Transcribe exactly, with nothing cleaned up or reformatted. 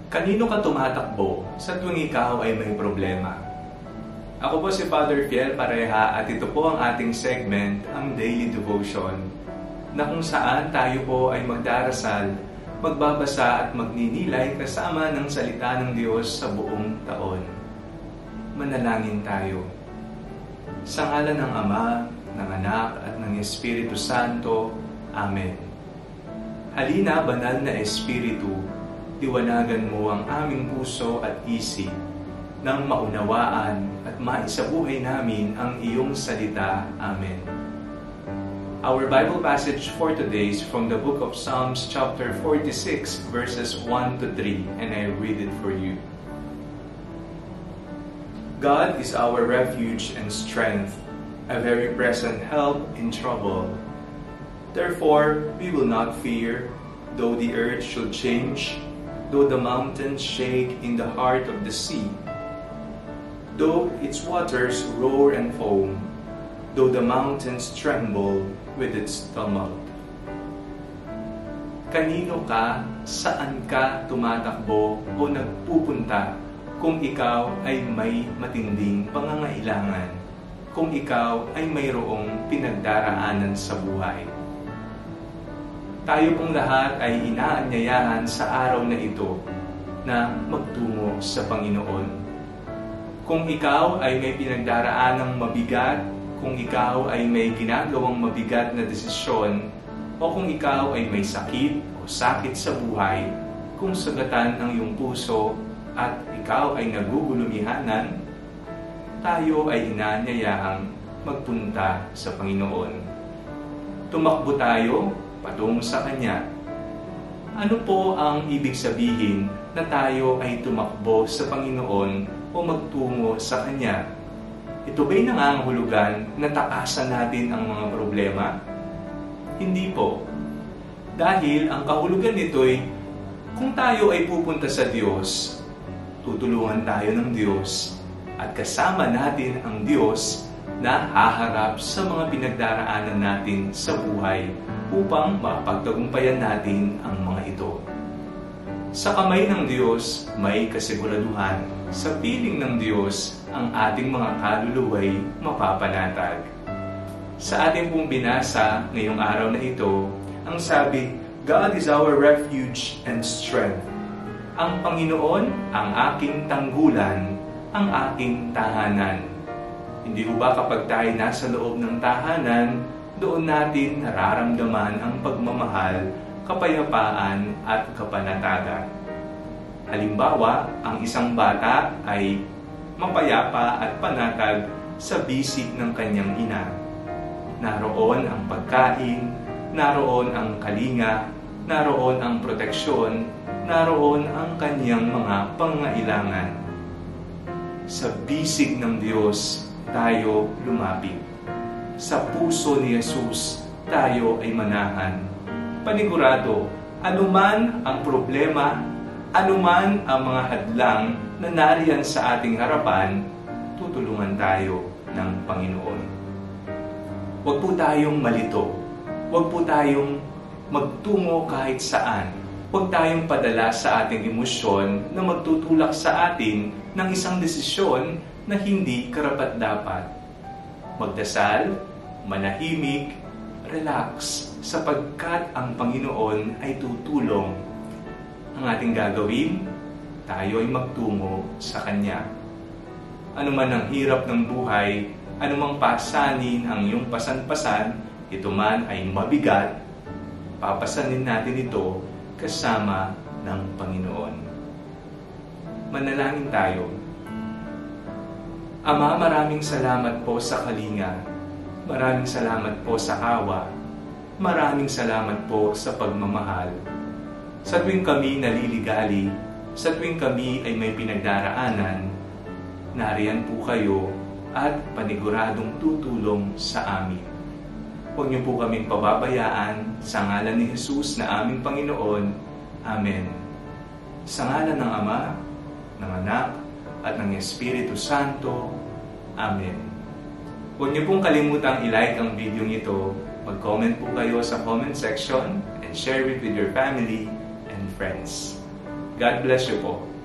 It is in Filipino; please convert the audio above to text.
Kanino ka tumatakbo sa tuwing ikaw ay may problema? Ako po si Father Fiel Pareha at ito po ang ating segment, ang Daily Devotion, na kung saan tayo po ay magdarasal, magbabasa at magninilay kasama ng salita ng Diyos sa buong taon. Manalangin tayo. Sa ngalan ng Ama, ng Anak at ng Espiritu Santo. Amen. Halina, banal na Espiritu, liwanagan mo ang aming puso at isip nang maunawaan at maisabuhay namin ang iyong salita. Amen. Our Bible passage for today is from the book of Psalms chapter forty-six verses one to three, and I read it for you. God is our refuge and strength, a very present help in trouble. Therefore, we will not fear, though the earth should change, though the mountains shake in the heart of the sea, though its waters roar and foam, though the mountains tremble with its tumult. Kanino ka, saan ka tumatakbo o nagpupunta kung ikaw ay may matinding pangangailangan, kung ikaw ay mayroong pinagdaraanan sa buhay? Tayo pong lahat ay inaanyayahan sa araw na ito na magtungo sa Panginoon. Kung ikaw ay may pinagdaraanang mabigat, kung ikaw ay may ginagawang mabigat na desisyon, o kung ikaw ay may sakit o sakit sa buhay, kung sagatan ang iyong puso at ikaw ay nagugulumihanan, tayo ay inaanyayahang magpunta sa Panginoon. Tumakbo tayo patungo sa Kanya. Ano po ang ibig sabihin na tayo ay tumakbo sa Panginoon o magtungo sa Kanya? Ito ba'y nangangahulugan na takasan natin ang mga problema? Hindi po. Dahil ang kahulugan nito'y kung tayo ay pupunta sa Diyos, tutulungan tayo ng Diyos at kasama natin ang Diyos na haharap sa mga pinagdaraanan natin sa buhay upang mapagtagumpayan natin ang mga ito. Sa kamay ng Diyos, may kasiguraduhan. Sa piling ng Diyos, ang ating mga kaluluway mapapanatag. Sa ating pong binasa ngayong araw na ito, ang sabi, God is our refuge and strength. Ang Panginoon ang aking tanggulan, ang aking tahanan. Hindi ho ba kapag tayo nasa loob ng tahanan, doon natin nararamdaman ang pagmamahal, kapayapaan at kapanatagan. Halimbawa, ang isang bata ay mapayapa at panatag sa bisig ng kanyang ina. Naroon ang pagkain, naroon ang kalinga, naroon ang proteksyon, naroon ang kanyang mga pangangailangan. Sa bisig ng Diyos tayo lumapit. Sa puso ni Jesus, tayo ay manahan. Panigurado, anuman ang problema, anuman ang mga hadlang na nariyan sa ating harapan, tutulungan tayo ng Panginoon. Huwag po tayong malito. Huwag po tayong magtungo kahit saan. Huwag tayong padala sa ating emosyon na magtutulak sa atin ng isang desisyon na hindi karapat-dapat. Magdasal, manahimik, relax, sapagkat ang Panginoon ay tutulong. Ang ating gagawin, tayo ay magtungo sa Kanya. Ano man ang hirap ng buhay, anumang pasanin ang iyong pasan-pasan, ito man ay mabigat, papasanin natin ito kasama ng Panginoon. Manalangin tayo. Ama, maraming salamat po sa kalinga. Maraming salamat po sa awa. Maraming salamat po sa pagmamahal. Sa tuwing kami naliligali, sa tuwing kami ay may pinagdaraanan, nariyan po kayo at paniguradong tutulong sa amin. Huwag niyo po kaming pababayaan sa ngalan ni Jesus na aming Panginoon. Amen. Sa ngalan ng Ama, ng Anak, at ng Espiritu Santo. Amen. Huwag niyo pong kalimutang i-like ang video ito, mag-comment po kayo sa comment section, and share it with your family and friends. God bless you po.